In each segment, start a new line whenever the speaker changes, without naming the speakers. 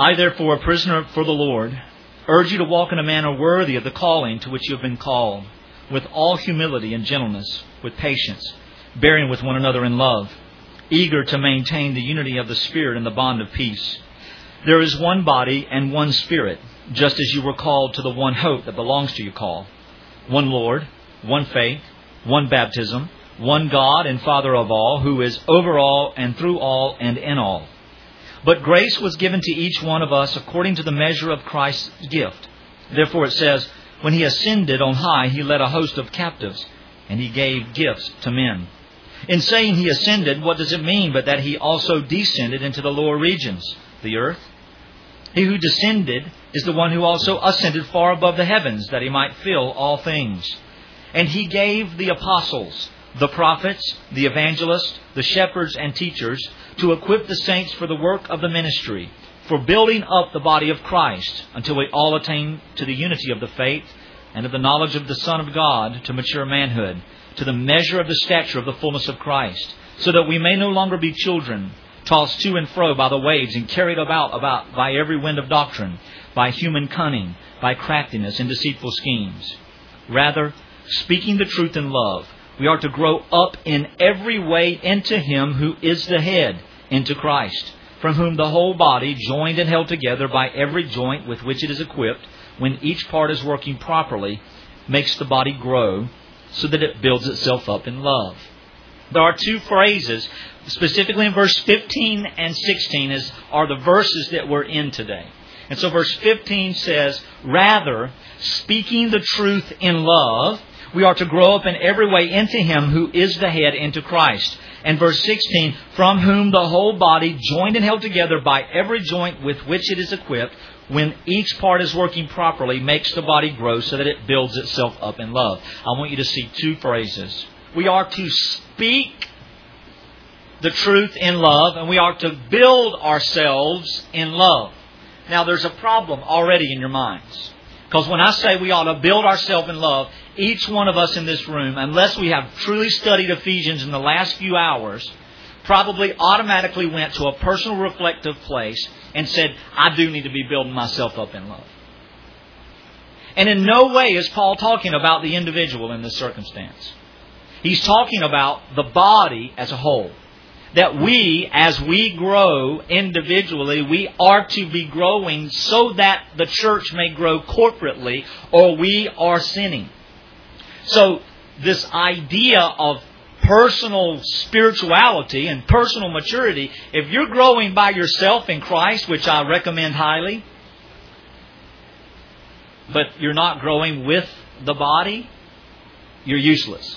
I, therefore, a prisoner for the Lord, urge you to walk in a manner worthy of the calling to which you have been called, with all humility and gentleness, with patience, bearing with one another in love, eager to maintain the unity of the Spirit in the bond of peace. There is one body and one Spirit, just as you were called to the one hope that belongs to your call. One Lord, one faith, one baptism, one God and Father of all, who is over all and through all and in all. But grace was given to each one of us according to the measure of Christ's gift. Therefore it says, when He ascended on high, He led a host of captives, and He gave gifts to men. In saying He ascended, what does it mean but that He also descended into the lower regions, the earth? He who descended is the one who also ascended far above the heavens, that He might fill all things. And He gave the apostles, the prophets, the evangelists, the shepherds and teachers, to equip the saints for the work of the ministry, for building up the body of Christ, until we all attain to the unity of the faith and of the knowledge of the Son of God, to mature manhood, to the measure of the stature of the fullness of Christ, so that we may no longer be children, tossed to and fro by the waves and carried about by every wind of doctrine, by human cunning, by craftiness and deceitful schemes. Rather, speaking the truth in love, we are to grow up in every way into Him who is the head, into Christ, from whom the whole body, joined and held together by every joint with which it is equipped, when each part is working properly, makes the body grow so that it builds itself up in love. There are two phrases, specifically in verse 15 and 16, are the verses that we're in today. And so verse 15 says, rather, speaking the truth in love, we are to grow up in every way into Him who is the head, into Christ. And verse 16, from whom the whole body, joined and held together by every joint with which it is equipped, when each part is working properly, makes the body grow so that it builds itself up in love. I want you to see two phrases. We are to speak the truth in love, and we are to build ourselves in love. Now, there's a problem already in your minds. Because when I say we ought to build ourselves in love, each one of us in this room, unless we have truly studied Ephesians in the last few hours, probably automatically went to a personal reflective place and said, I do need to be building myself up in love. And in no way is Paul talking about the individual in this circumstance. He's talking about the body as a whole. That we, as we grow individually, we are to be growing so that the church may grow corporately, or we are sinning. So this idea of personal spirituality and personal maturity, if you're growing by yourself in Christ, which I recommend highly, but you're not growing with the body, you're useless.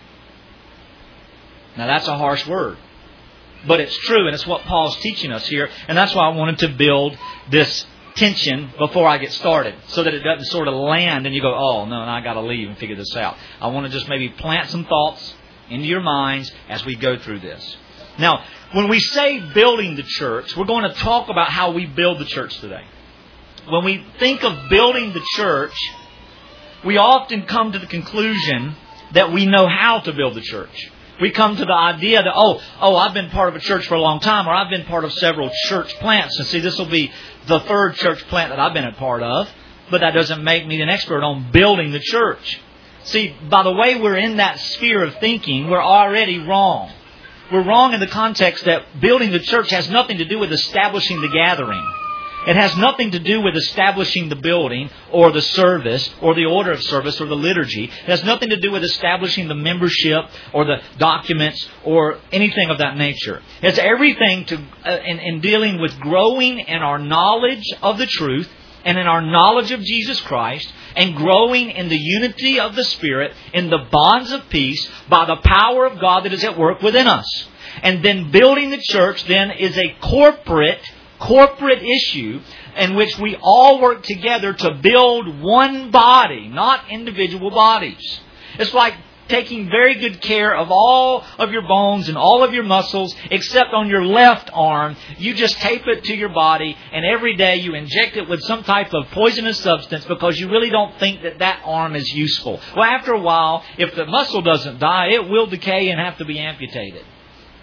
Now that's a harsh word. But it's true, and it's what Paul's teaching us here. And that's why I wanted to build this tension before I get started, so that it doesn't sort of land and you go, oh, no, I got to leave and figure this out. I want to just maybe plant some thoughts into your minds as we go through this. Now, when we say building the church, we're going to talk about how we build the church today. When we think of building the church, we often come to the conclusion that we know how to build the church. We come to the idea that, I've been part of a church for a long time, or I've been part of several church plants. And see, this will be the third church plant that I've been a part of. But that doesn't make me an expert on building the church. See, by the way we're in that sphere of thinking, we're already wrong. We're wrong in the context that building the church has nothing to do with establishing the gathering. It has nothing to do with establishing the building or the service or the order of service or the liturgy. It has nothing to do with establishing the membership or the documents or anything of that nature. It's everything in dealing with growing in our knowledge of the truth and in our knowledge of Jesus Christ, and growing in the unity of the Spirit, in the bonds of peace, by the power of God that is at work within us. And then building the church then is a corporate issue in which we all work together to build one body, not individual bodies. It's like taking very good care of all of your bones and all of your muscles, except on your left arm. You just tape it to your body, and every day you inject it with some type of poisonous substance because you really don't think that arm is useful. Well, after a while, if the muscle doesn't die, it will decay and have to be amputated.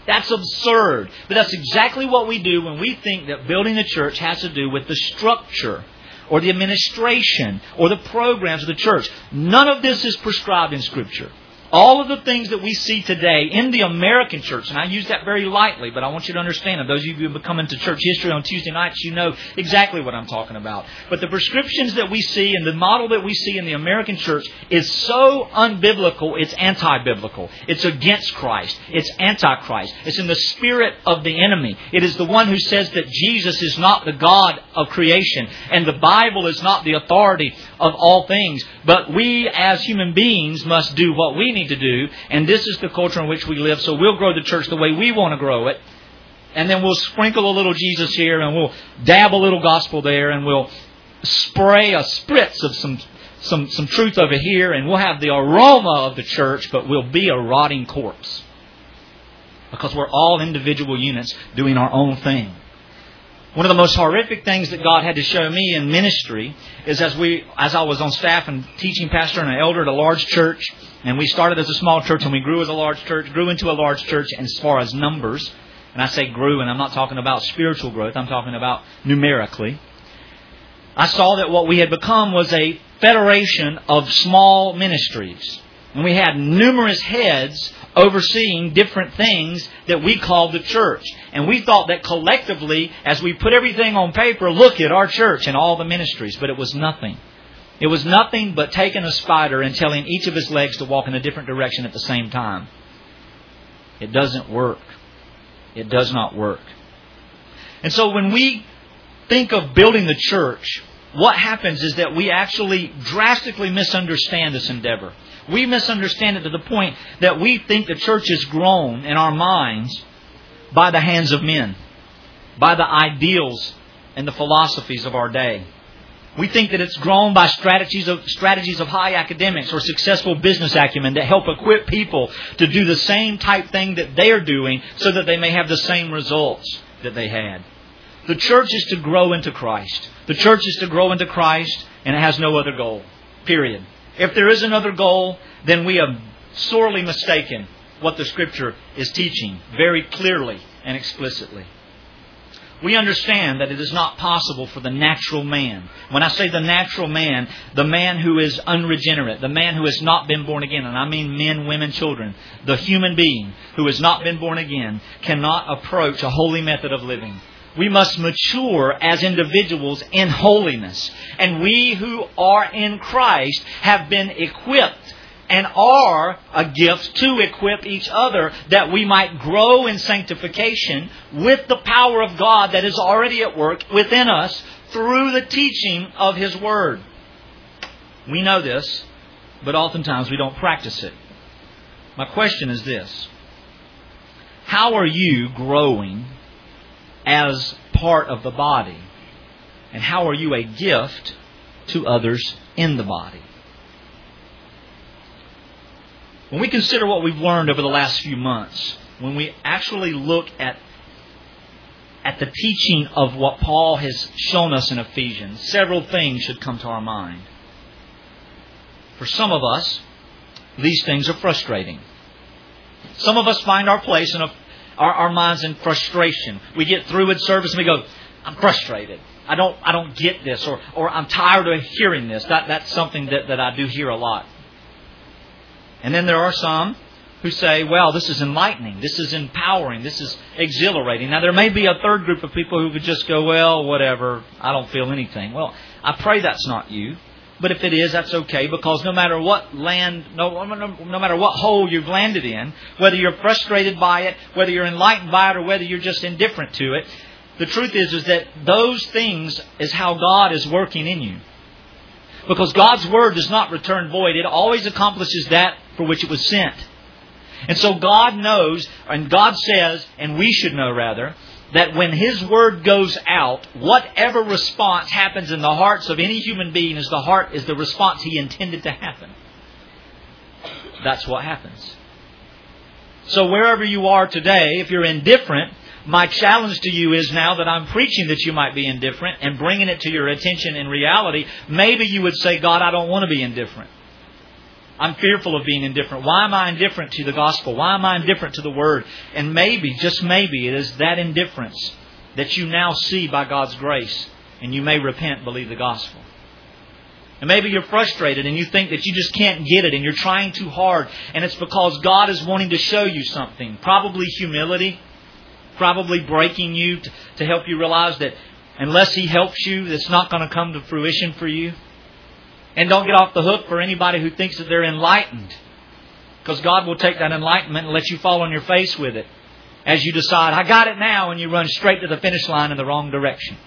That's absurd. But that's exactly what we do when we think that building a church has to do with the structure or the administration or the programs of the church. None of this is prescribed in Scripture. All of the things that we see today in the American church, and I use that very lightly, but I want you to understand, and those of you who have been coming to church history on Tuesday nights, you know exactly what I'm talking about. But the prescriptions that we see and the model that we see in the American church is so unbiblical, it's anti-biblical. It's against Christ. It's anti-Christ. It's in the spirit of the enemy. It is the one who says that Jesus is not the God of creation, and the Bible is not the authority of all things. But we as human beings must do what we need to do, and this is the culture in which we live, so we'll grow the church the way we want to grow it, and then we'll sprinkle a little Jesus here, and we'll dab a little gospel there, and we'll spray a spritz of some truth over here, and we'll have the aroma of the church, but we'll be a rotting corpse, because we're all individual units doing our own thing. One of the most horrific things that God had to show me in ministry is as I was on staff and teaching pastor and an elder at a large church, and we started as a small church and we grew as a large church, grew into a large church as far as numbers. And I say grew, and I'm not talking about spiritual growth, I'm talking about numerically. I saw that what we had become was a federation of small ministries. And we had numerous heads overseeing different things that we called the church. And we thought that collectively, as we put everything on paper, look at our church and all the ministries. But it was nothing. It was nothing but taking a spider and telling each of his legs to walk in a different direction at the same time. It doesn't work. It does not work. And so when we think of building the church, what happens is that we actually drastically misunderstand this endeavor. We misunderstand it to the point that we think the church is grown in our minds by the hands of men, by the ideals and the philosophies of our day. We think that it's grown by strategies of high academics or successful business acumen that help equip people to do the same type thing that they are doing so that they may have the same results that they had. The church is to grow into Christ. The church is to grow into Christ, and it has no other goal. Period. If there is another goal, then we have sorely mistaken what the Scripture is teaching very clearly and explicitly. We understand that it is not possible for the natural man. When I say the natural man, the man who is unregenerate, the man who has not been born again, and I mean men, women, children, the human being who has not been born again cannot approach a holy method of living. We must mature as individuals in holiness. And we who are in Christ have been equipped and are a gift to equip each other that we might grow in sanctification with the power of God that is already at work within us through the teaching of His Word. We know this, but oftentimes we don't practice it. My question is this: how are you growing as part of the body? And how are you a gift to others in the body? When we consider what we've learned over the last few months, when we actually look at the teaching of what Paul has shown us in Ephesians, several things should come to our mind. For some of us, these things are frustrating. Some of us find our place in our minds in frustration. We get through with service and we go, I'm frustrated. I don't get this, or I'm tired of hearing this. That's something that I do hear a lot. And then there are some who say, well, this is enlightening, this is empowering, this is exhilarating. Now there may be a third group of people who could just go, well, whatever, I don't feel anything. Well, I pray that's not you. But if it is, that's okay, because no matter what no matter what hole you've landed in, whether you're frustrated by it, whether you're enlightened by it, or whether you're just indifferent to it, the truth is that those things is how God is working in you. Because God's Word does not return void. It always accomplishes that for which it was sent. And so God knows, and God says, and we should know rather, that when His Word goes out, whatever response happens in the hearts of any human being is the response He intended to happen. That's what happens. So wherever you are today, if you're indifferent, my challenge to you is now that I'm preaching that you might be indifferent and bringing it to your attention in reality, maybe you would say, God, I don't want to be indifferent. I'm fearful of being indifferent. Why am I indifferent to the gospel? Why am I indifferent to the Word? And maybe, just maybe, it is that indifference that you now see by God's grace, and you may repent and believe the gospel. And maybe you're frustrated and you think that you just can't get it and you're trying too hard, and it's because God is wanting to show you something. Probably humility, probably breaking you to help you realize that unless He helps you, it's not going to come to fruition for you. And don't get off the hook for anybody who thinks that they're enlightened, because God will take that enlightenment and let you fall on your face with it as you decide, I got it now, and you run straight to the finish line in the wrong direction.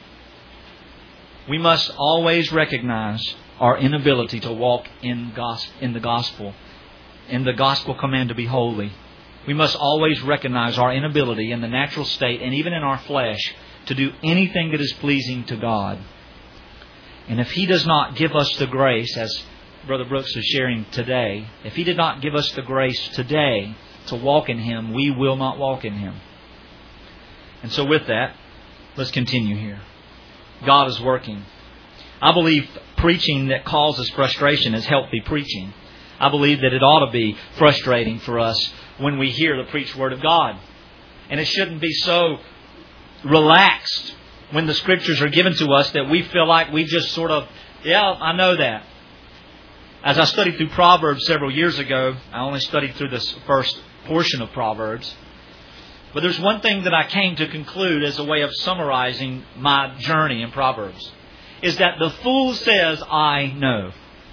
We must always recognize our inability to walk in the gospel, in the gospel command to be holy. We must always recognize our inability in the natural state and even in our flesh to do anything that is pleasing to God. And if He does not give us the grace, as Brother Brooks is sharing today, if He did not give us the grace today to walk in Him, we will not walk in Him. And so with that, let's continue here. God is working. I believe preaching that causes frustration is healthy preaching. I believe that it ought to be frustrating for us when we hear the preached Word of God. And it shouldn't be so relaxed when the Scriptures are given to us that we feel like we just sort of, yeah, I know that. As I studied through Proverbs several years ago, I only studied through this first portion of Proverbs. But there's one thing that I came to conclude as a way of summarizing my journey in Proverbs, is that the fool says, I know.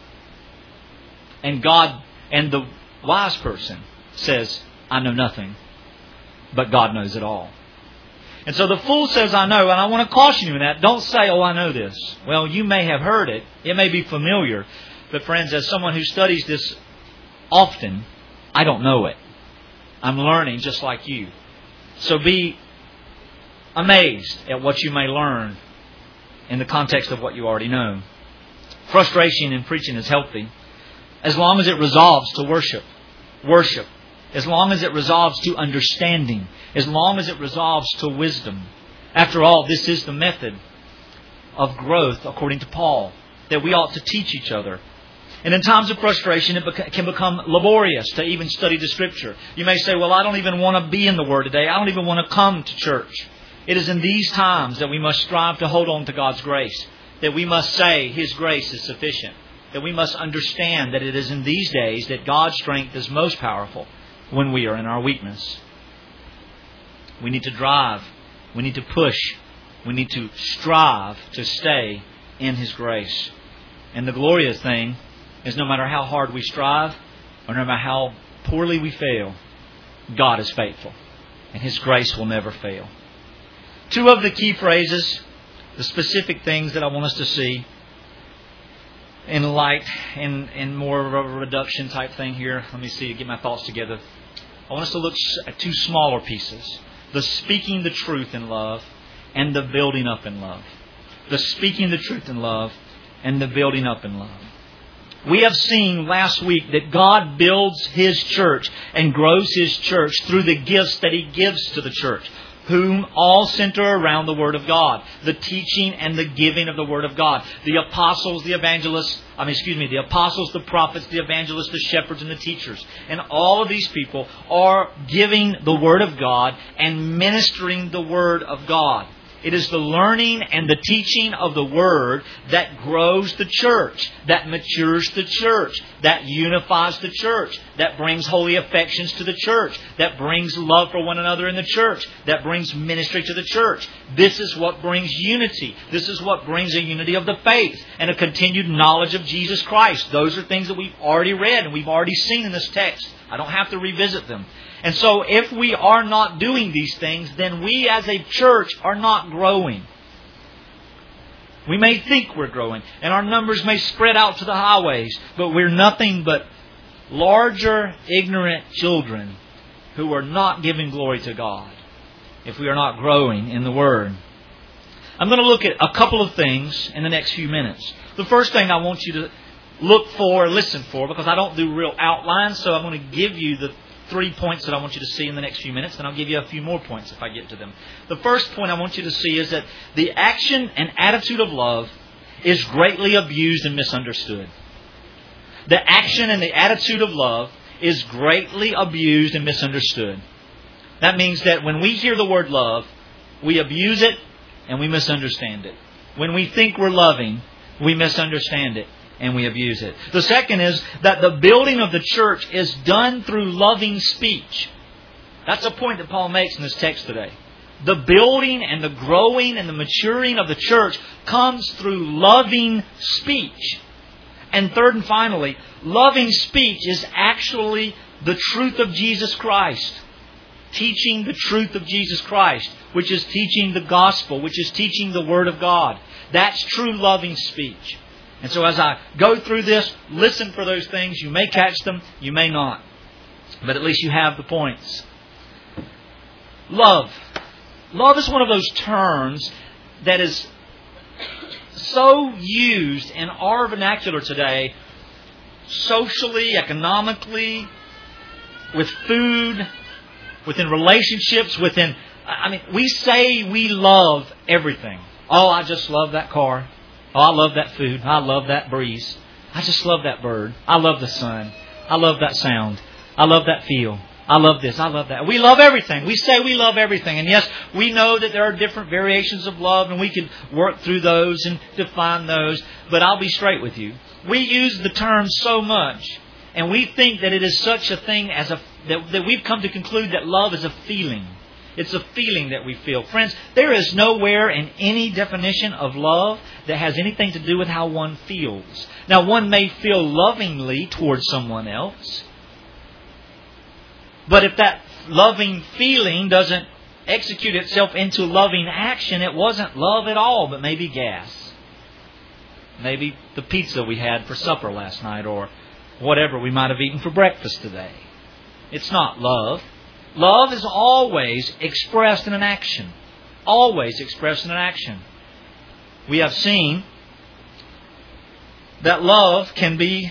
And God and the wise person says, I know nothing. But God knows it all. And so the fool says, I know, and I want to caution you in that. Don't say, oh, I know this. Well, you may have heard it. It may be familiar. But friends, as someone who studies this often, I don't know it. I'm learning just like you. So be amazed at what you may learn in the context of what you already know. Frustration in preaching is healthy as long as it resolves to worship. Worship. As long as it resolves to understanding. As long as it resolves to wisdom. After all, this is the method of growth, according to Paul, that we ought to teach each other. And in times of frustration, it can become laborious to even study the Scripture. You may say, well, I don't even want to be in the Word today. I don't even want to come to church. It is in these times that we must strive to hold on to God's grace. That we must say His grace is sufficient. That we must understand that it is in these days that God's strength is most powerful when we are in our weakness. We need to drive. We need to push. We need to strive to stay in His grace. And the glorious thing is no matter how hard we strive or no matter how poorly we fail, God is faithful. And His grace will never fail. Two of the key phrases, the specific things that I want us to see in light, in more of a reduction type thing here. Let me see, get my thoughts together. I want us to look at two smaller pieces. The speaking the truth in love and the building up in love. The speaking the truth in love and the building up in love. We have seen last week that God builds His church and grows His church through the gifts that He gives to the church, whom all center around the Word of God, the teaching and the giving of the Word of God. The apostles, the evangelists, the apostles, the prophets, the evangelists, the shepherds, and the teachers. And all of these people are giving the Word of God and ministering the Word of God. It is the learning and the teaching of the Word that grows the church, that matures the church, that unifies the church, that brings holy affections to the church, that brings love for one another in the church, that brings ministry to the church. This is what brings unity. This is what brings a unity of the faith and a continued knowledge of Jesus Christ. Those are things that we've already read and we've already seen in this text. I don't have to revisit them. And so if we are not doing these things, then we as a church are not growing. We may think we're growing, and our numbers may spread out to the highways, but we're nothing but larger, ignorant children who are not giving glory to God if we are not growing in the Word. I'm going to look at a couple of things in the next few minutes. The first thing I want you to look for, listen for, because I don't do real outlines, so I'm going to give you the 3 points that I want you to see in the next few minutes, and I'll give you a few more points if I get to them. The first point I want you to see is that the action and attitude of love is greatly abused and misunderstood. the action and the attitude of love is greatly abused and misunderstood. That means that when we hear the word love, we abuse it and we misunderstand it. When we think we're loving, we misunderstand it and we abuse it. The second is that the building of the church is done through loving speech. That's a point that Paul makes in this text today. The building and the growing and the maturing of the church comes through loving speech. And third and finally, loving speech is actually the truth of Jesus Christ. Teaching the truth of Jesus Christ, which is teaching the gospel, which is teaching the Word of God. That's true loving speech. And so as I go through this, listen for those things. You may catch them, you may not. But at least you have the points. Love. Love is one of those terms that is so used in our vernacular today, socially, economically, with food, within relationships, we say we love everything. Oh, I just love that car. Oh, I love that food. I love that breeze. I just love that bird. I love the sun. I love that sound. I love that feel. I love this. I love that. We love everything. We say we love everything. And yes, we know that there are different variations of love and we can work through those and define those. But I'll be straight with you. We use the term so much and we think that it is such a thing as that we've come to conclude that love is a feeling. It's a feeling that we feel. Friends, there is nowhere in any definition of love that has anything to do with how one feels. Now, one may feel lovingly towards someone else. But if that loving feeling doesn't execute itself into loving action, it wasn't love at all, but maybe gas. Maybe the pizza we had for supper last night or whatever we might have eaten for breakfast today. It's not love. Love is always expressed in an action. Always expressed in an action. We have seen that love can be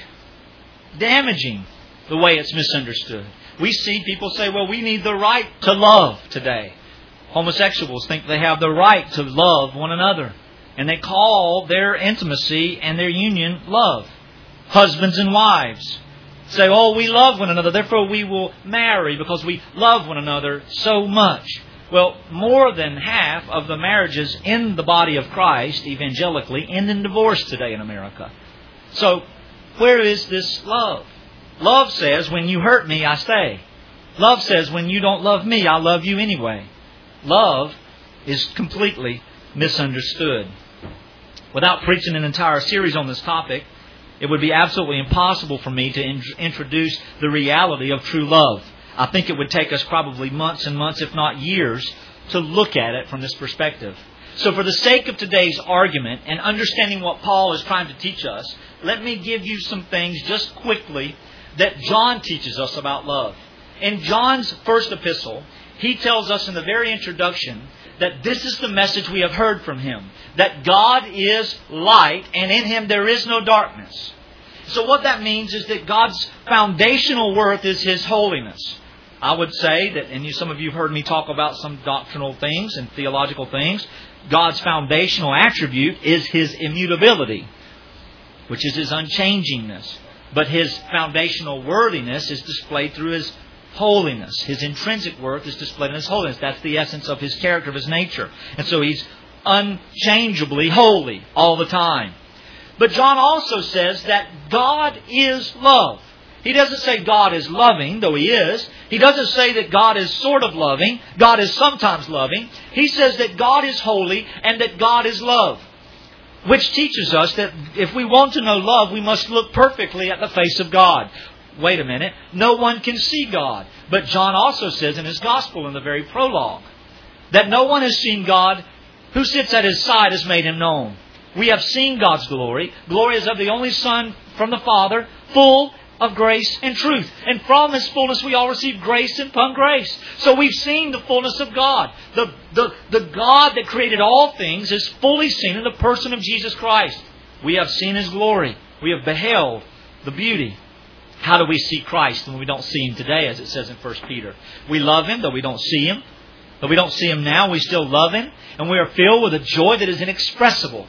damaging the way it's misunderstood. We see people say, well, we need the right to love today. Homosexuals think they have the right to love one another. And they call their intimacy and their union love. Husbands and wives say, oh, we love one another, therefore we will marry because we love one another so much. Well, more than half of the marriages in the body of Christ, evangelically, end in divorce today in America. So, where is this love? Love says, when you hurt me, I stay. Love says, when you don't love me, I love you anyway. Love is completely misunderstood. Without preaching an entire series on this topic, it would be absolutely impossible for me to introduce the reality of true love. I think it would take us probably months and months, if not years, to look at it from this perspective. So for the sake of today's argument and understanding what Paul is trying to teach us, let me give you some things just quickly that John teaches us about love. In John's first epistle, he tells us in the very introduction that this is the message we have heard from him, that God is light and in Him there is no darkness. So what that means is that God's foundational worth is His holiness. I would say that, and some of you have heard me talk about some doctrinal things and theological things, God's foundational attribute is His immutability, which is His unchangingness. But His foundational worthiness is displayed through His holiness. His intrinsic worth is displayed in His holiness. That's the essence of His character, of His nature. And so He's unchangeably holy all the time. But John also says that God is love. He doesn't say God is loving, though He is. He doesn't say that God is sort of loving. God is sometimes loving. He says that God is holy and that God is love. Which teaches us that if we want to know love, we must look perfectly at the face of God. Wait a minute. No one can see God. But John also says in his Gospel, in the very prologue, that no one has seen God. Who sits at His side has made Him known. We have seen God's glory. Glory is of the only Son from the Father, full of grace and truth. And from His fullness we all receive grace upon grace. So we've seen the fullness of God. The God that created all things is fully seen in the person of Jesus Christ. We have seen His glory. We have beheld the beauty. How do we see Christ when we don't see Him today, as it says in 1 Peter? We love Him, though we don't see Him. Though we don't see Him now, we still love Him. And we are filled with a joy that is inexpressible.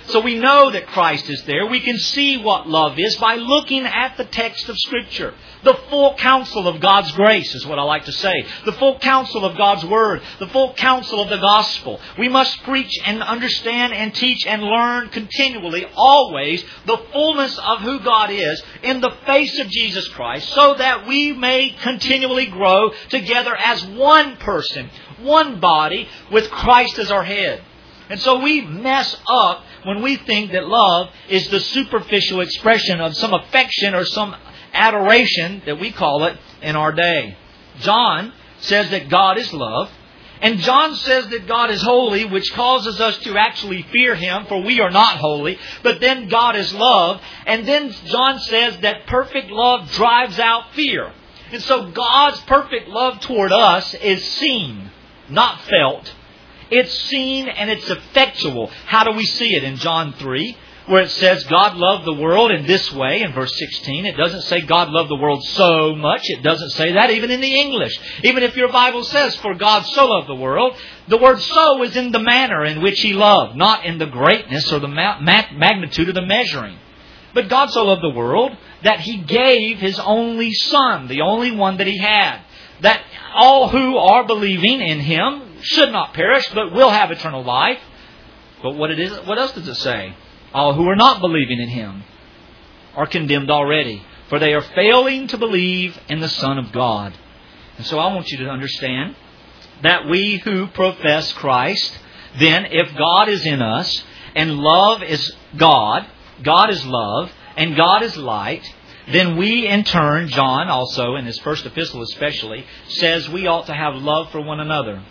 So we know that Christ is there. We can see what love is by looking at the text of Scripture. The full counsel of God's grace is what I like to say. The full counsel of God's Word. The full counsel of the gospel. We must preach and understand and teach and learn continually, always, the fullness of who God is in the face of Jesus Christ, so that we may continually grow together as one person, one body, with Christ as our head. And so we mess up when we think that love is the superficial expression of some affection or some adoration, that we call it in our day. John says that God is love. And John says that God is holy, which causes us to actually fear Him, for we are not holy. But then God is love. And then John says that perfect love drives out fear. And so God's perfect love toward us is seen, not felt. It's seen and it's effectual. How do we see it? In John 3, where it says God loved the world in this way, in verse 16. It doesn't say God loved the world so much. It doesn't say that even in the English. Even if your Bible says, for God so loved the world, the word so is in the manner in which He loved, not in the greatness or the magnitude of the measuring. But God so loved the world that He gave His only Son, the only one that He had, that all who are believing in Him should not perish, but will have eternal life. But what else does it say? All who are not believing in Him are condemned already, for they are failing to believe in the Son of God. And so I want you to understand that we who profess Christ, then if God is in us, and love is God, God is love, and God is light, then we in turn, John also, in his first epistle especially, says we ought to have love for one another.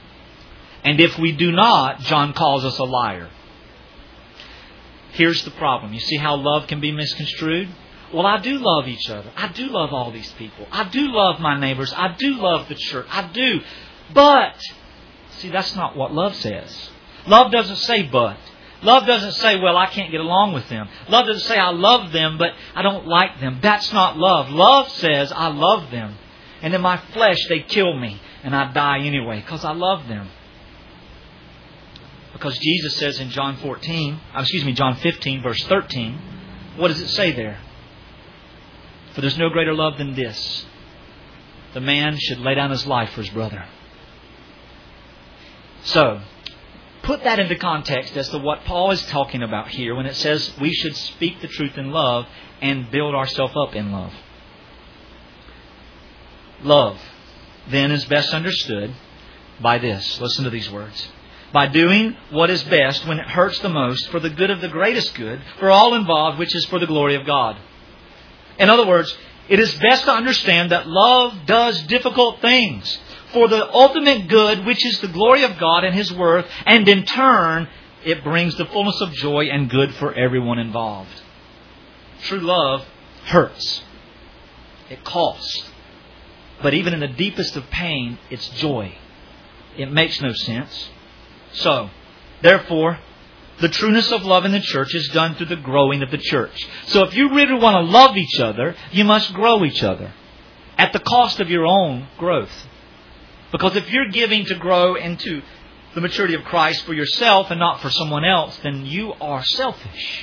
And if we do not, John calls us a liar. Here's the problem. You see how love can be misconstrued? Well, I do love each other. I do love all these people. I do love my neighbors. I do love the church. I do. But, see, that's not what love says. Love doesn't say but. Love doesn't say, well, I can't get along with them. Love doesn't say, I love them, but I don't like them. That's not love. Love says, I love them. And in my flesh, they kill me. And I die anyway because I love them. Because Jesus says in John 15, verse 13, what does it say there? For there's no greater love than this. The man should lay down his life for his brother. So, put that into context as to what Paul is talking about here when it says we should speak the truth in love and build ourselves up in love. Love, then, is best understood by this. Listen to these words. By doing what is best when it hurts the most for the good of the greatest good for all involved, which is for the glory of God. In other words, it is best to understand that love does difficult things for the ultimate good, which is the glory of God and His worth, and in turn, it brings the fullness of joy and good for everyone involved. True love hurts. It costs. But even in the deepest of pain, it's joy. It makes no sense. So, therefore, the trueness of love in the church is done through the growing of the church. So if you really want to love each other, you must grow each other at the cost of your own growth. Because if you're giving to grow into the maturity of Christ for yourself and not for someone else, then you are selfish.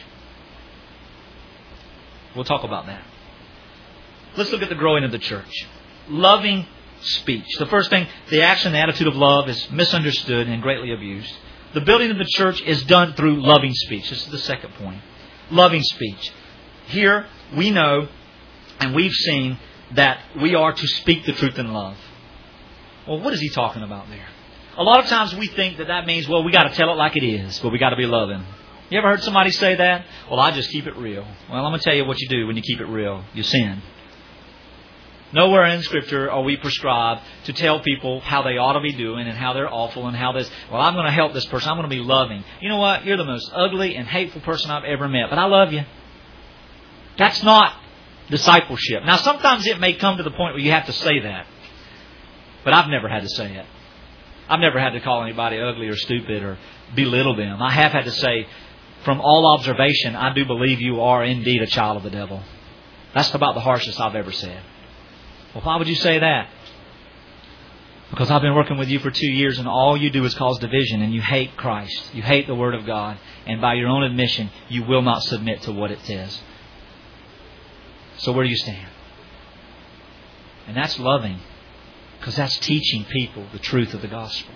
We'll talk about that. Let's look at the growing of the church. Loving speech. The first thing, the action, the attitude of love is misunderstood and greatly abused. The building of the church is done through loving speech. This is the second point. Loving speech. Here we know and we've seen that we are to speak the truth in love. Well, what is he talking about there? A lot of times we think that means, well, we got to tell it like it is, but we got to be loving. You ever heard somebody say that? Well, I just keep it real. Well, I'm going to tell you what you do when you keep it real. You sin. Nowhere in Scripture are we prescribed to tell people how they ought to be doing and how they're awful and how this, well, I'm going to help this person. I'm going to be loving. You know what? You're the most ugly and hateful person I've ever met, but I love you. That's not discipleship. Now, sometimes it may come to the point where you have to say that, but I've never had to say it. I've never had to call anybody ugly or stupid or belittle them. I have had to say, from all observation, I do believe you are indeed a child of the devil. That's about the harshest I've ever said. Well, why would you say that? Because I've been working with you for 2 years and all you do is cause division and you hate Christ. You hate the Word of God. And by your own admission, you will not submit to what it says. So where do you stand? And that's loving. Because that's teaching people the truth of the gospel.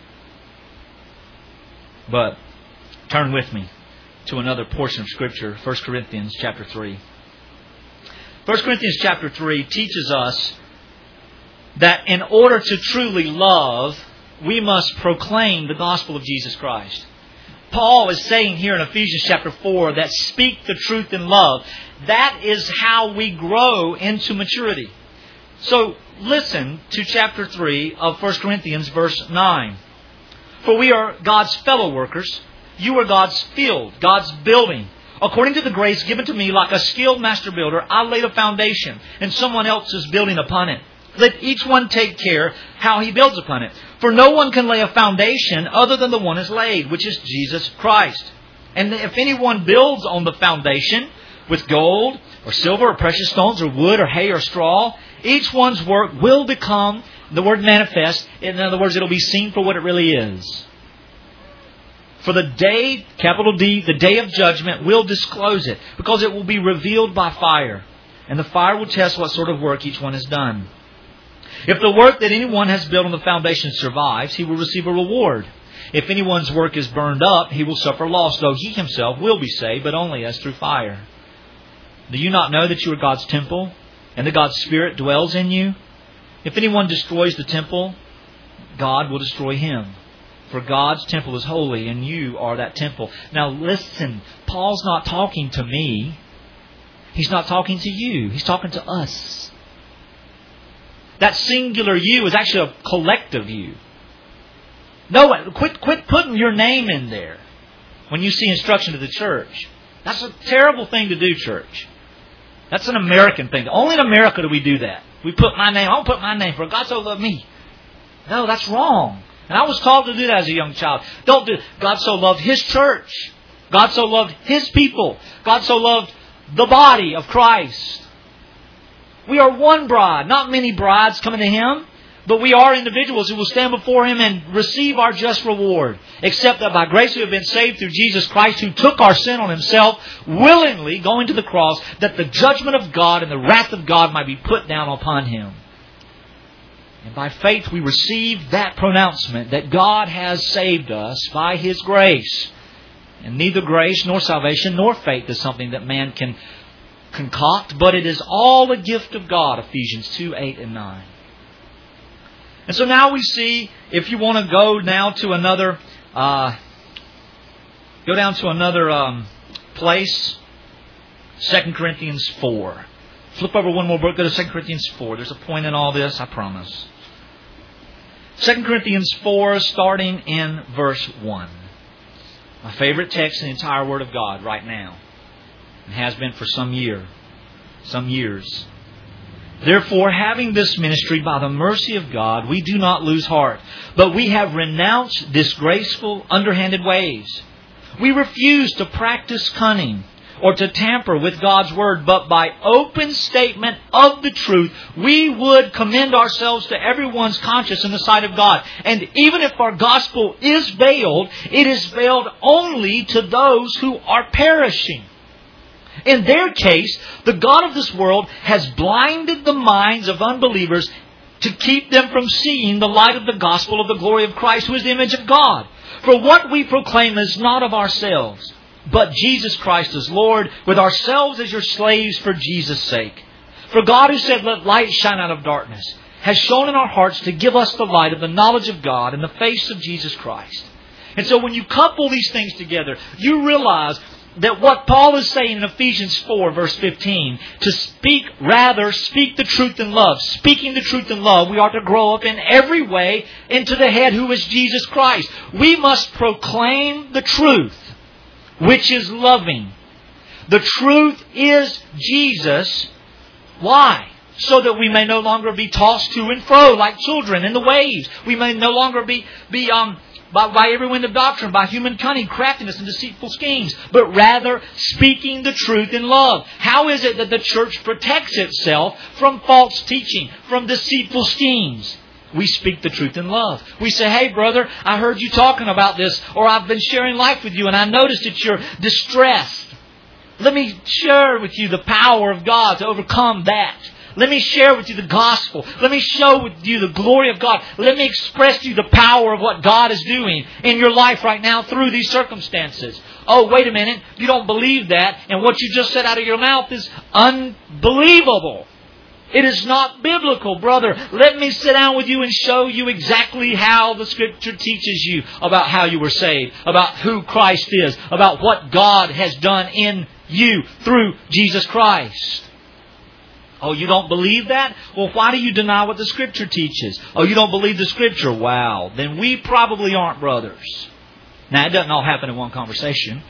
But turn with me to another portion of Scripture, 1 Corinthians chapter 3. 1 Corinthians chapter 3 teaches us that in order to truly love, we must proclaim the gospel of Jesus Christ. Paul is saying here in Ephesians chapter 4 that speak the truth in love. That is how we grow into maturity. So listen to chapter 3 of 1 Corinthians verse 9. For we are God's fellow workers. You are God's field, God's building. According to the grace given to me, like a skilled master builder, I laid a foundation, and someone else is building upon it. Let each one take care how he builds upon it. For no one can lay a foundation other than the one is laid, which is Jesus Christ. And if anyone builds on the foundation with gold or silver or precious stones or wood or hay or straw, each one's work will become, the word manifest, in other words, it'll be seen for what it really is. For the day, capital D, the day of judgment will disclose it, because it will be revealed by fire. And the fire will test what sort of work each one has done. If the work that anyone has built on the foundation survives, he will receive a reward. If anyone's work is burned up, he will suffer loss, though he himself will be saved, but only as through fire. Do you not know that you are God's temple, and that God's Spirit dwells in you? If anyone destroys the temple, God will destroy him. For God's temple is holy, and you are that temple. Now listen, Paul's not talking to me. He's not talking to you. He's talking to us. That singular you is actually a collective you. No, quit putting your name in there when you see instruction to the church. That's a terrible thing to do, church. That's an American thing. Only in America do we do that. We put my name. I don't put my name for God so loved me. No, that's wrong. And I was taught to do that as a young child. Don't do it. God so loved His church. God so loved His people. God so loved the body of Christ. We are one bride, not many brides coming to Him, but we are individuals who will stand before Him and receive our just reward. Except that by grace we have been saved through Jesus Christ, who took our sin on Himself, willingly going to the cross, that the judgment of God and the wrath of God might be put down upon Him. And by faith we receive that pronouncement that God has saved us by His grace. And neither grace nor salvation nor faith is something that man can concoct, but it is all a gift of God, Ephesians 2, 8 and 9. And so now we see, if you want to go now to another, place, 2 Corinthians 4. Flip over one more book, go to 2 Corinthians 4. There's a point in all this, I promise. 2 Corinthians 4, starting in verse 1. My favorite text in the entire Word of God right now. And has been for some years. Therefore, having this ministry by the mercy of God, we do not lose heart, but we have renounced disgraceful, underhanded ways. We refuse to practice cunning or to tamper with God's word, but by open statement of the truth, we would commend ourselves to everyone's conscience in the sight of God. And even if our gospel is veiled, it is veiled only to those who are perishing. In their case, the God of this world has blinded the minds of unbelievers to keep them from seeing the light of the gospel of the glory of Christ, who is the image of God. For what we proclaim is not of ourselves, but Jesus Christ as Lord, with ourselves as your slaves for Jesus' sake. For God, who said, "Let light shine out of darkness," has shone in our hearts to give us the light of the knowledge of God in the face of Jesus Christ. And so when you couple these things together, you realize that what Paul is saying in Ephesians 4, verse 15, to speak the truth in love. Speaking the truth in love, we are to grow up in every way into the head, who is Jesus Christ. We must proclaim the truth, which is loving. The truth is Jesus. Why? So that we may no longer be tossed to and fro like children in the waves. We may no longer be by every wind of doctrine, by human cunning, craftiness, and deceitful schemes, but rather speaking the truth in love. How is it that the church protects itself from false teaching, from deceitful schemes? We speak the truth in love. We say, hey, brother, I heard you talking about this, or I've been sharing life with you, and I noticed that you're distressed. Let me share with you the power of God to overcome that. Let me share with you the gospel. Let me show with you the glory of God. Let me express to you the power of what God is doing in your life right now through these circumstances. Oh, wait a minute. You don't believe that, and what you just said out of your mouth is unbelievable. It is not biblical, brother. Let me sit down with you and show you exactly how the Scripture teaches you about how you were saved, about who Christ is, about what God has done in you through Jesus Christ. Oh, you don't believe that? Well, why do you deny what the Scripture teaches? Oh, you don't believe the Scripture? Wow. Then we probably aren't brothers. Now, it doesn't all happen in one conversation.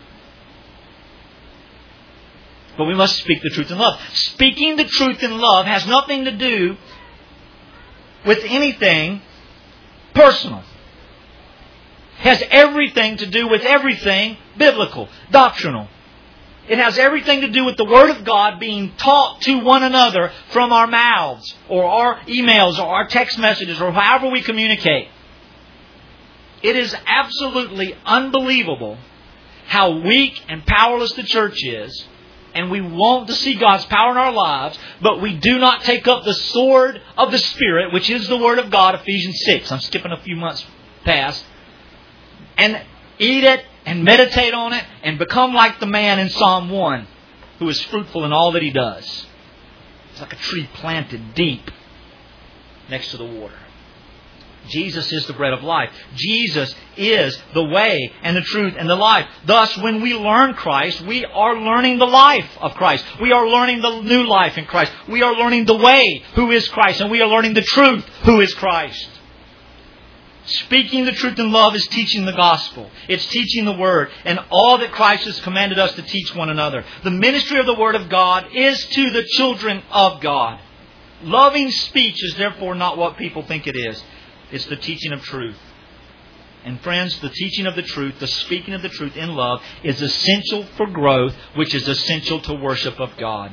But we must speak the truth in love. Speaking the truth in love has nothing to do with anything personal. Has everything to do with everything biblical, doctrinal. It has everything to do with the Word of God being taught to one another from our mouths, or our emails, or our text messages, or however we communicate. It is absolutely unbelievable how weak and powerless the church is. And we want to see God's power in our lives, but we do not take up the sword of the Spirit, which is the Word of God, Ephesians 6. I'm skipping a few months past. And eat it and meditate on it and become like the man in Psalm 1 who is fruitful in all that he does. It's like a tree planted deep next to the water. Jesus is the bread of life. Jesus is the way and the truth and the life. Thus, when we learn Christ, we are learning the life of Christ. We are learning the new life in Christ. We are learning the way, who is Christ. And we are learning the truth, who is Christ. Speaking the truth in love is teaching the gospel. It's teaching the Word and all that Christ has commanded us to teach one another. The ministry of the Word of God is to the children of God. Loving speech is therefore not what people think it is. It's the teaching of truth. And friends, the teaching of the truth, the speaking of the truth in love is essential for growth, which is essential to worship of God.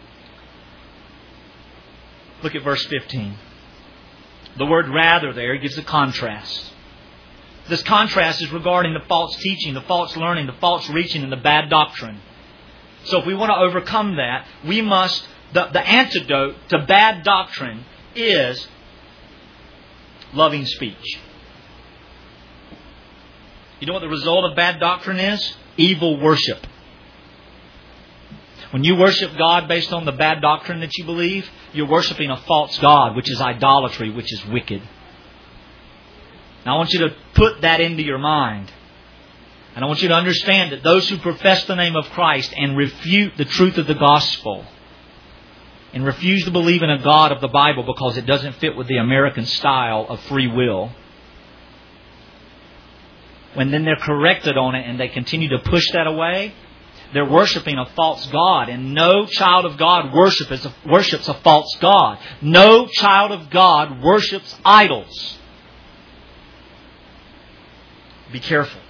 Look at verse 15. The word rather there gives a contrast. This contrast is regarding the false teaching, the false learning, the false reaching, and the bad doctrine. So if we want to overcome that, we must, the antidote to bad doctrine is loving speech. You know what the result of bad doctrine is? Evil worship. When you worship God based on the bad doctrine that you believe, you're worshiping a false God, which is idolatry, which is wicked. Now I want you to put that into your mind. And I want you to understand that those who profess the name of Christ and refute the truth of the gospel and refuse to believe in a God of the Bible because it doesn't fit with the American style of free will, when then they're corrected on it and they continue to push that away, they're worshiping a false God. And no child of God worships a false God. No child of God worships idols. Be careful.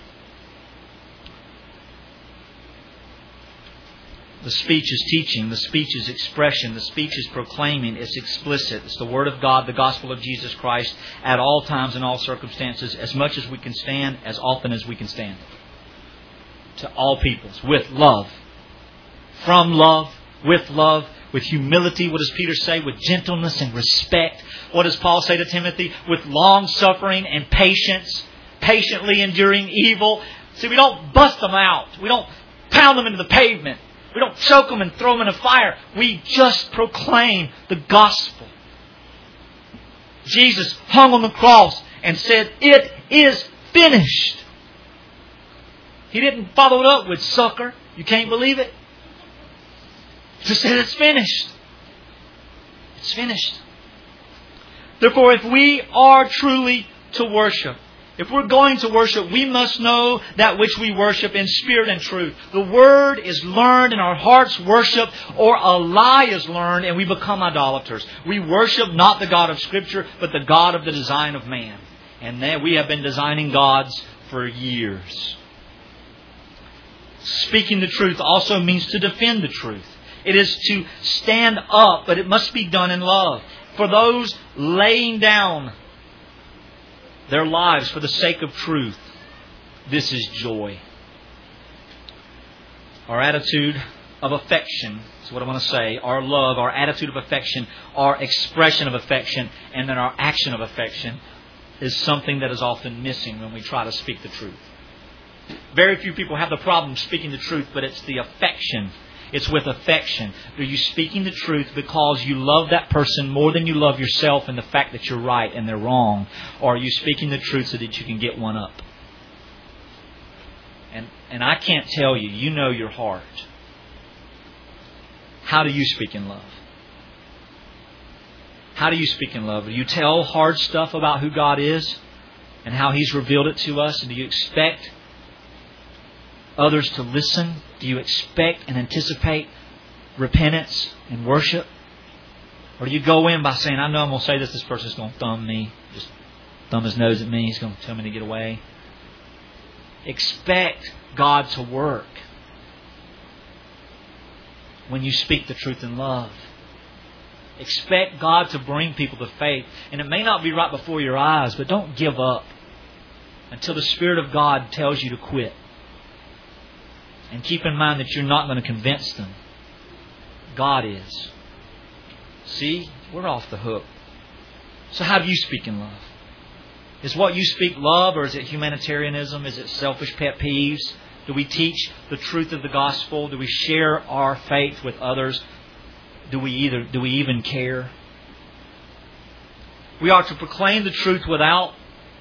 The speech is teaching. The speech is expression. The speech is proclaiming. It's explicit. It's the Word of God, the gospel of Jesus Christ, at all times and all circumstances, as much as we can stand, as often as we can stand. To all peoples, with love. From love, with humility. What does Peter say? With gentleness and respect. What does Paul say to Timothy? With long suffering and patience. Patiently enduring evil. See, we don't bust them out. We don't pound them into the pavement. We don't choke them and throw them in a fire. We just proclaim the gospel. Jesus hung on the cross and said, "It is finished." He didn't follow it up with "sucker." You can't believe it? He just said, "It's finished." It's finished. Therefore, if we are truly to worship, if we're going to worship, we must know that which we worship in spirit and truth. The Word is learned and our hearts worship, or a lie is learned and we become idolaters. We worship not the God of Scripture, but the God of the design of man. And then we have been designing gods for years. Speaking the truth also means to defend the truth. It is to stand up, but it must be done in love. for those laying down their lives for the sake of truth. This is joy. Our attitude of affection is what I want to say. Our love, our attitude of affection, our expression of affection, and then our action of affection is something that is often missing when we try to speak the truth. Very few people have the problem speaking the truth, but it's the affection. It's with affection. Are you speaking the truth because you love that person more than you love yourself and the fact that you're right and they're wrong? Or are you speaking the truth so that you can get one up? And I can't tell you, you know your heart. How do you speak in love? How do you speak in love? Do you tell hard stuff about who God is and how He's revealed it to us? And do you expect others to listen? Do you expect and anticipate repentance and worship? Or do you go in by saying, I know I'm going to say this, this person's going to thumb me, just thumb his nose at me, he's going to tell me to get away. Expect God to work when you speak the truth in love. Expect God to bring people to faith. And it may not be right before your eyes, but don't give up until the Spirit of God tells you to quit. And keep in mind that you're not going to convince them. God is. See, we're off the hook. So how do you speak in love? Is what you speak love, or is it humanitarianism? Is it selfish pet peeves? Do we teach the truth of the gospel? Do we share our faith with others? Do we even care? We are to proclaim the truth with our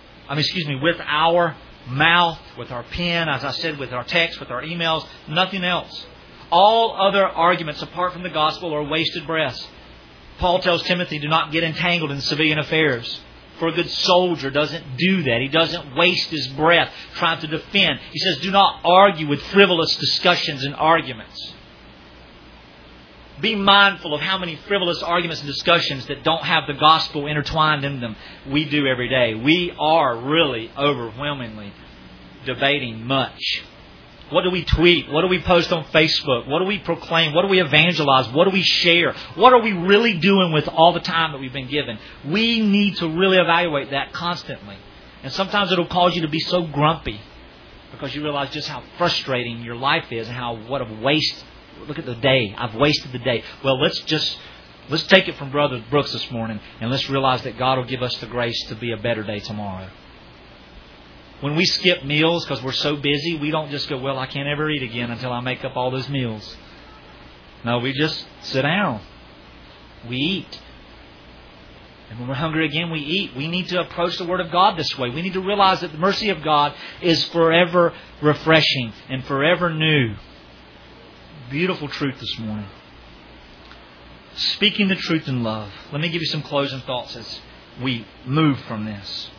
mouth, with our pen, as I said, with our text, with our emails, nothing else. All other arguments apart from the gospel are wasted breaths. Paul tells Timothy, do not get entangled in civilian affairs. For a good soldier doesn't do that. He doesn't waste his breath trying to defend. He says, do not argue with frivolous discussions and arguments. Be mindful of how many frivolous arguments and discussions that don't have the gospel intertwined in them we do every day. We are really overwhelmingly debating much. What do we tweet? What do we post on Facebook? What do we proclaim? What do we evangelize? What do we share? What are we really doing with all the time that we've been given? We need to really evaluate that constantly. And sometimes it'll cause you to be so grumpy because you realize just how frustrating your life is and what a waste. Look at the day. I've wasted the day. Well, let's take it from Brother Brooks this morning and let's realize that God will give us the grace to be a better day tomorrow. When we skip meals because we're so busy, we don't just go, well, I can't ever eat again until I make up all those meals. No, we just sit down. We eat. And when we're hungry again, we eat. We need to approach the Word of God this way. We need to realize that the mercy of God is forever refreshing and forever new. Beautiful truth this morning. Speaking the truth in love. Let me give you some closing thoughts as we move from this.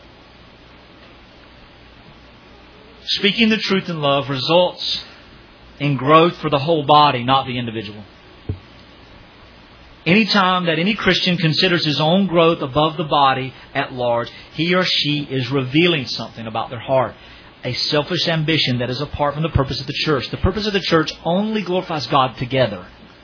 Speaking the truth in love results in growth for the whole body, not the individual. Anytime that any Christian considers his own growth above the body at large, he or she is revealing something about their heart. A selfish ambition that is apart from the purpose of the church. The purpose of the church only glorifies God together.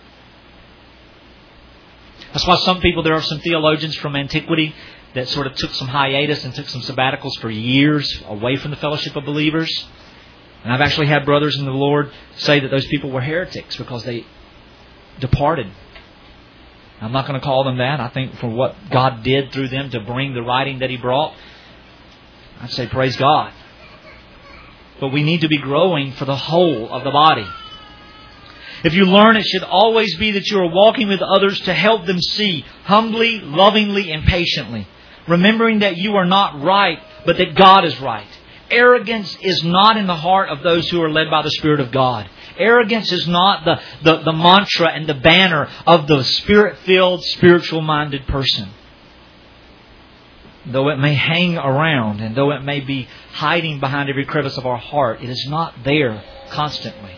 That's why there are some theologians from antiquity that sort of took some hiatus and took some sabbaticals for years away from the fellowship of believers. And I've actually had brothers in the Lord say that those people were heretics because they departed. I'm not going to call them that. I think for what God did through them to bring the writing that He brought, I'd say praise God. But we need to be growing for the whole of the body. If you learn, it should always be that you are walking with others to help them see humbly, lovingly, and patiently. Remembering that you are not right, but that God is right. Arrogance is not in the heart of those who are led by the Spirit of God. Arrogance is not the mantra and the banner of the Spirit-filled, spiritual-minded person. Though it may hang around and though it may be hiding behind every crevice of our heart, it is not there constantly.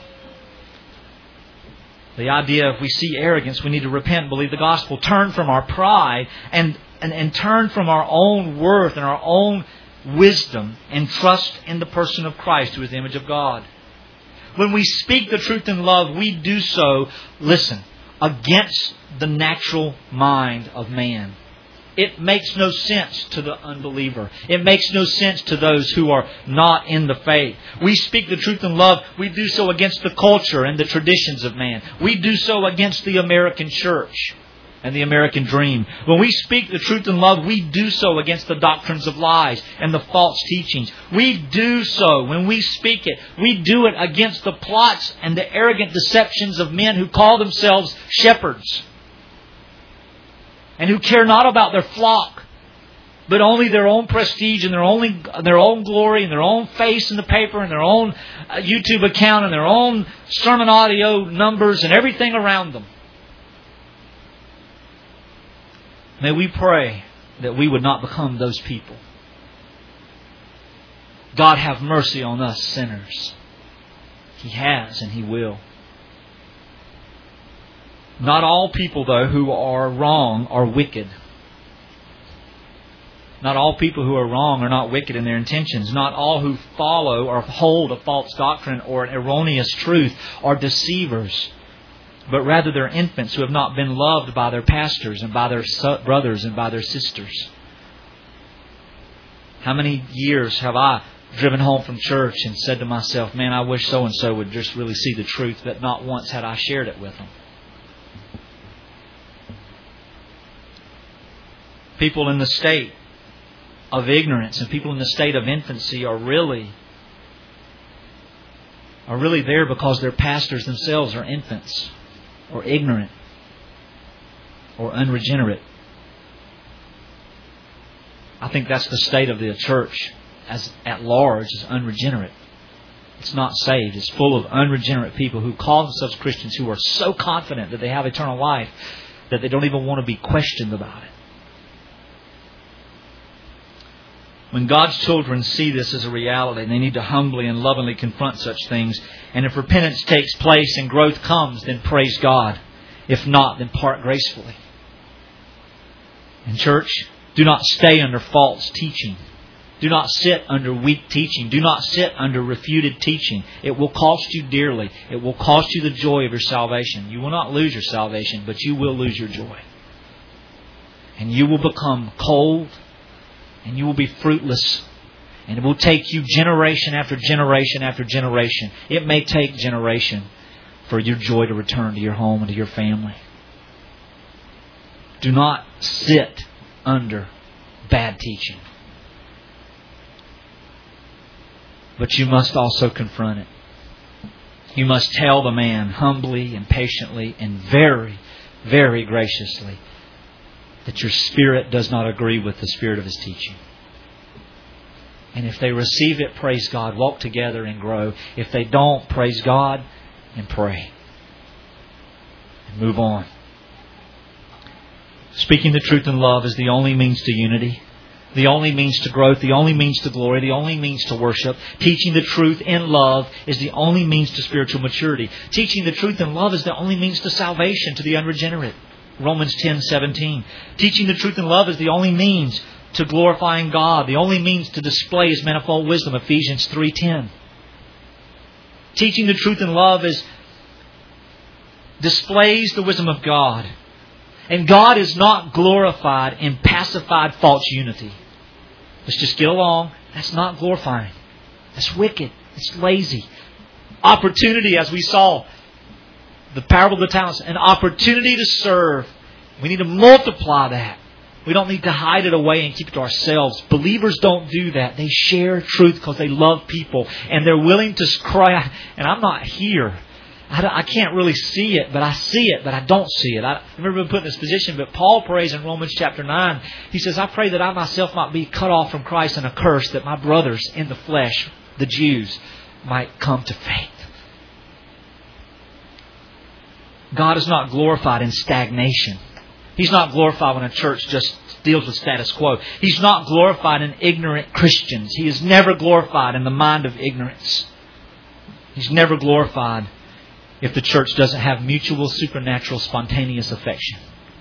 The idea, if we see arrogance, we need to repent, believe the gospel, turn from our pride and turn from our own worth and our own wisdom and trust in the person of Christ, who is the image of God. When we speak the truth in love, we do so, listen, against the natural mind of man. It makes no sense to the unbeliever. It makes no sense to those who are not in the faith. We speak the truth in love. We do so against the culture and the traditions of man. We do so against the American church and the American dream. When we speak the truth in love, we do so against the doctrines of lies and the false teachings. We do so, when we speak it, we do it against the plots and the arrogant deceptions of men who call themselves shepherds and who care not about their flock, but only their own prestige and their own glory and their own face in the paper and their own YouTube account and their own sermon audio numbers and everything around them. May we pray that we would not become those people. God have mercy on us sinners. He has and He will. Not all people, though, who are wrong are wicked. Not all people who are wrong are not wicked in their intentions. Not all who follow or hold a false doctrine or an erroneous truth are deceivers. But rather they're infants who have not been loved by their pastors and by their brothers and by their sisters. How many years have I driven home from church and said to myself, man, I wish so-and-so would just really see the truth, but not once had I shared it with them. People in the state of ignorance and people in the state of infancy are really there because their pastors themselves are infants or ignorant or unregenerate. I think that's the state of the church as at large, is unregenerate. It's not saved. It's full of unregenerate people who call themselves Christians, who are so confident that they have eternal life that they don't even want to be questioned about it. When God's children see this as a reality, they need to humbly and lovingly confront such things. And if repentance takes place and growth comes, then praise God. If not, then part gracefully. And church, do not stay under false teaching. Do not sit under weak teaching. Do not sit under refuted teaching. It will cost you dearly. It will cost you the joy of your salvation. You will not lose your salvation, but you will lose your joy. And you will become cold. And you will be fruitless. And it will take you generation after generation after generation. It may take generation for your joy to return to your home and to your family. Do not sit under bad teaching. But you must also confront it. You must tell the man humbly and patiently and very, very graciously that your spirit does not agree with the spirit of his teaching. And if they receive it, praise God, walk together and grow. If they don't, praise God and pray. And move on. Speaking the truth in love is the only means to unity, the only means to growth, the only means to glory, the only means to worship. Teaching the truth in love is the only means to spiritual maturity. Teaching the truth in love is the only means to salvation to the unregenerate. Romans 10:17. Teaching the truth in love is the only means to glorifying God, the only means to display His manifold wisdom. Ephesians 3:10. Teaching the truth in love displays the wisdom of God. And God is not glorified in pacified false unity. Let's just get along. That's not glorifying. That's wicked. It's lazy. Opportunity, as we saw, the parable of the talents, an opportunity to serve. We need to multiply that. We don't need to hide it away and keep it to ourselves. Believers don't do that. They share truth because they love people. And they're willing to cry. And I'm not here. I can't really see it, but I see it, but I don't see it. I've never been put in this position, but Paul prays in Romans chapter 9. He says, I pray that I myself might be cut off from Christ and accursed, that my brothers in the flesh, the Jews, might come to faith. God is not glorified in stagnation. He's not glorified when a church just deals with status quo. He's not glorified in ignorant Christians. He is never glorified in the mind of ignorance. He's never glorified if the church doesn't have mutual, supernatural, spontaneous affection.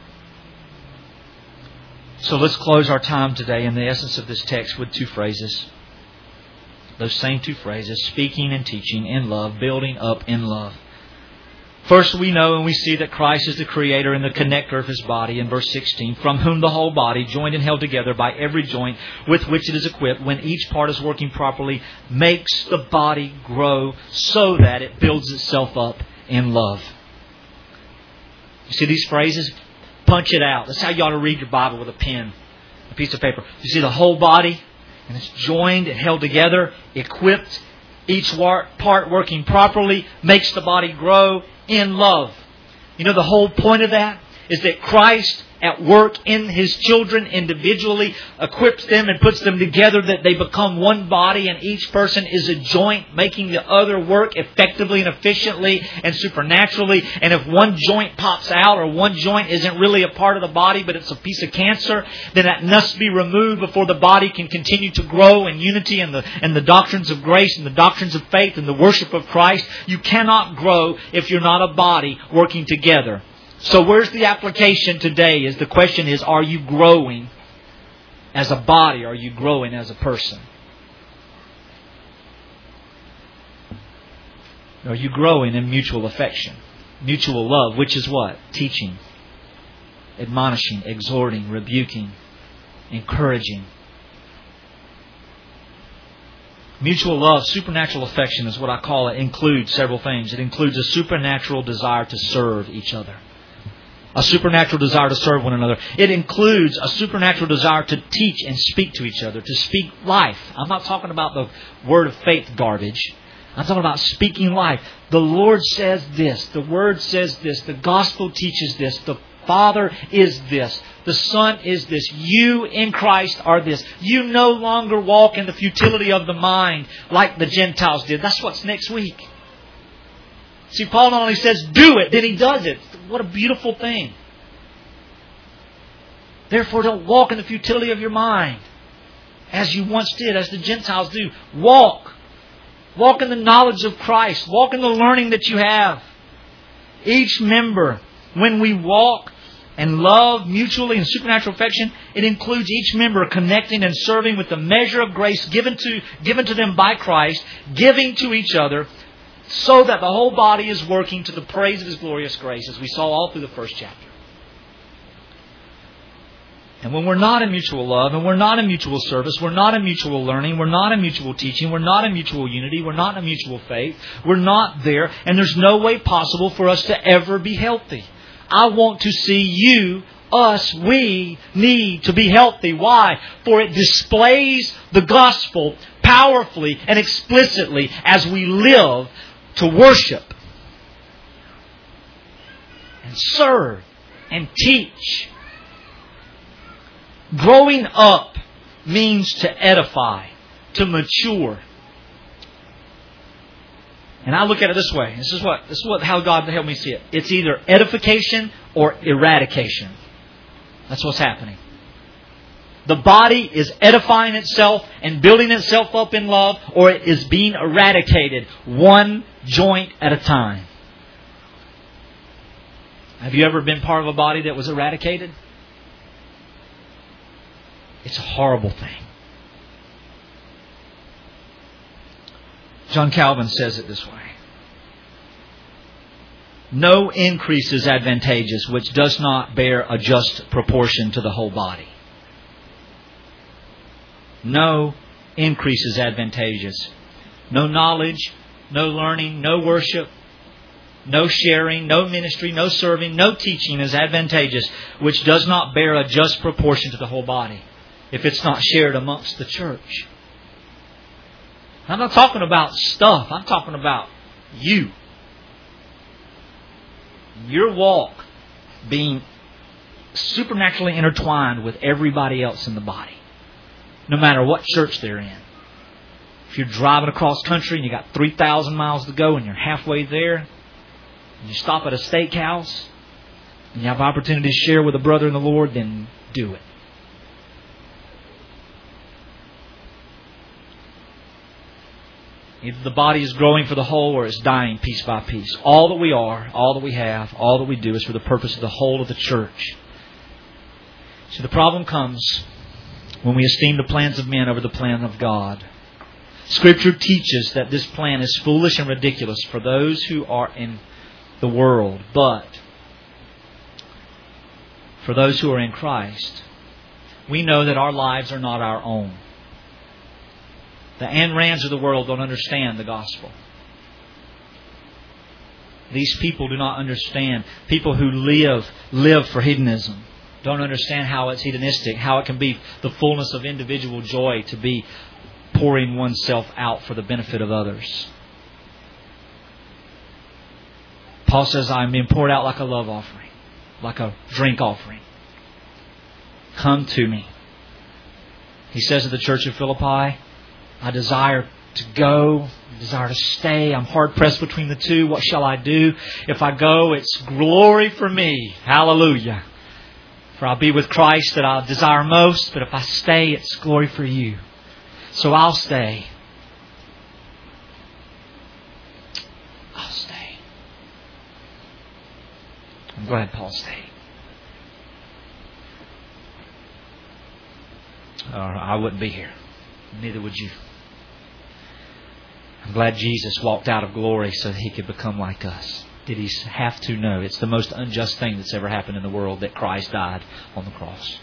So let's close our time today in the essence of this text with two phrases. Those same two phrases, speaking and teaching in love, building up in love. First, we know and we see that Christ is the creator and the connector of His body in verse 16, from whom the whole body, joined and held together by every joint with which it is equipped, when each part is working properly, makes the body grow so that it builds itself up in love. You see these phrases? Punch it out. That's how you ought to read your Bible, with a pen, a piece of paper. You see the whole body, and it's joined and held together, equipped, each part working properly, makes the body grow in love. You know, the whole point of that is that Christ at work in His children individually equips them and puts them together, that they become one body, and each person is a joint making the other work effectively and efficiently and supernaturally. And if one joint pops out, or one joint isn't really a part of the body but it's a piece of cancer, then that must be removed before the body can continue to grow in unity and the doctrines of grace and the doctrines of faith and the worship of Christ. You cannot grow if you're not a body working together. So where's the application today? Is the question is, are you growing as a body? Are you growing as a person? Are you growing in mutual affection, mutual love, which is what? Teaching, admonishing, exhorting, rebuking, encouraging. Mutual love, supernatural affection is what I call it, includes several things. It includes a supernatural desire to serve each other. A supernatural desire to serve one another. It includes a supernatural desire to teach and speak to each other, to speak life. I'm not talking about the word of faith garbage. I'm talking about speaking life. The Lord says this. The Word says this. The Gospel teaches this. The Father is this. The Son is this. You in Christ are this. You no longer walk in the futility of the mind like the Gentiles did. That's what's next week. See, Paul not only says, do it, then he does it. What a beautiful thing. Therefore, don't walk in the futility of your mind as you once did, as the Gentiles do. Walk. Walk in the knowledge of Christ. Walk in the learning that you have. Each member, when we walk and love mutually in supernatural affection, it includes each member connecting and serving with the measure of grace given to them by Christ, giving to each other, so that the whole body is working to the praise of His glorious grace, as we saw all through the first chapter. And when we're not in mutual love, and we're not in mutual service, we're not in mutual learning, we're not in mutual teaching, we're not in mutual unity, we're not in mutual faith, we're not there, and there's no way possible for us to ever be healthy. I want to see you, us, we need to be healthy. Why? For it displays the gospel powerfully and explicitly as we live to worship and serve and teach. Growing up means to edify, to mature. And I look at it this way. This is how God helped me see it. It's either edification or eradication. That's what's happening. The body is edifying itself and building itself up in love, or it is being eradicated one joint at a time. Have you ever been part of a body that was eradicated? It's a horrible thing. John Calvin says it this way. No increase is advantageous which does not bear a just proportion to the whole body. No increase is advantageous. No knowledge, no learning, no worship, no sharing, no ministry, no serving, no teaching is advantageous, which does not bear a just proportion to the whole body, if it's not shared amongst the church. I'm not talking about stuff. I'm talking about you. Your walk being supernaturally intertwined with everybody else in the body, no matter what church they're in. If you're driving across country and you got 3,000 miles to go and you're halfway there, and you stop at a steakhouse and you have opportunity to share with a brother in the Lord, then do it. Either the body is growing for the whole or it's dying piece by piece. All that we are, all that we have, all that we do is for the purpose of the whole of the church. So the problem comes when we esteem the plans of men over the plan of God. Scripture teaches that this plan is foolish and ridiculous for those who are in the world. But for those who are in Christ, we know that our lives are not our own. The Ayn Rands of the world don't understand the gospel. These people do not understand. People who live for hedonism don't understand how it's hedonistic, how it can be the fullness of individual joy to be pouring oneself out for the benefit of others. Paul says, I am being poured out like a love offering, like a drink offering. Come to me. He says to the church of Philippi, I desire to go, I desire to stay. I'm hard pressed between the two. What shall I do? If I go, it's glory for me. Hallelujah. For I'll be with Christ that I desire most, but if I stay, it's glory for you. So I'll stay. I'll stay. I'm glad Paul stayed. Or I wouldn't be here. Neither would you. I'm glad Jesus walked out of glory so that He could become like us. Did He have to? No. It's the most unjust thing that's ever happened in the world that Christ died on the cross.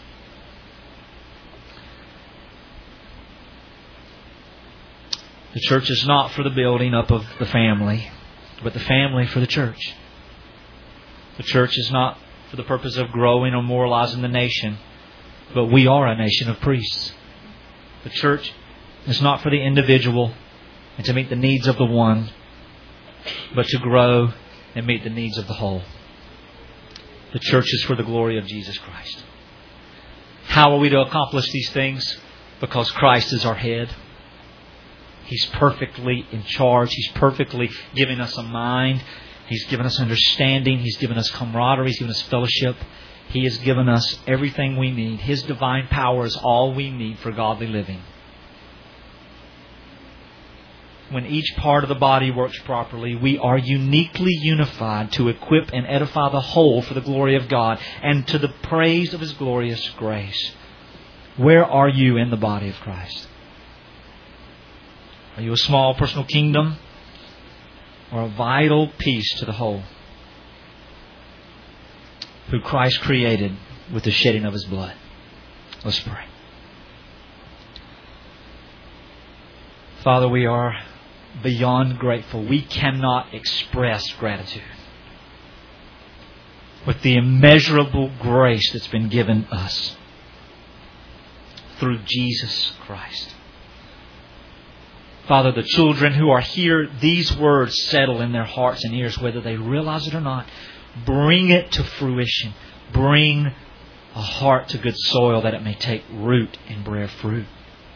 The church is not for the building up of the family, but the family for the church. The church is not for the purpose of growing or moralizing the nation, but we are a nation of priests. The church is not for the individual and to meet the needs of the one, but to grow and meet the needs of the whole. The church is for the glory of Jesus Christ. How are we to accomplish these things? Because Christ is our head. He's perfectly in charge. He's perfectly giving us a mind. He's given us understanding. He's given us camaraderie. He's given us fellowship. He has given us everything we need. His divine power is all we need for godly living. When each part of the body works properly, we are uniquely unified to equip and edify the whole for the glory of God and to the praise of His glorious grace. Where are you in the body of Christ? Are you a small personal kingdom or a vital piece to the whole, who Christ created with the shedding of His blood? Let's pray. Father, we are beyond grateful. We cannot express gratitude with the immeasurable grace that's been given us through Jesus Christ. Father, the children who are here, these words settle in their hearts and ears, whether they realize it or not. Bring it to fruition. Bring a heart to good soil that it may take root and bear fruit.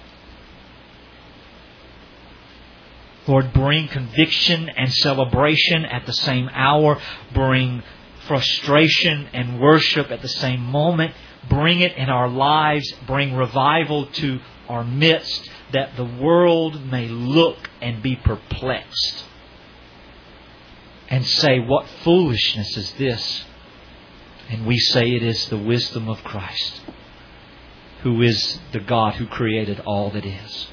Lord, bring conviction and celebration at the same hour. Bring frustration and worship at the same moment. Bring it in our lives. Bring revival to our midst, that the world may look and be perplexed and say, what foolishness is this? And we say it is the wisdom of Christ, who is the God who created all that is.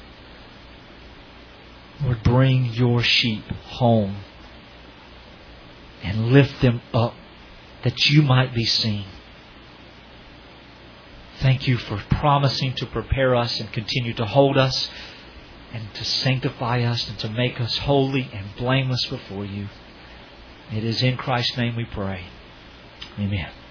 Lord, bring your sheep home and lift them up that you might be seen. Thank you for promising to prepare us and continue to hold us and to sanctify us and to make us holy and blameless before you. It is in Christ's name we pray. Amen.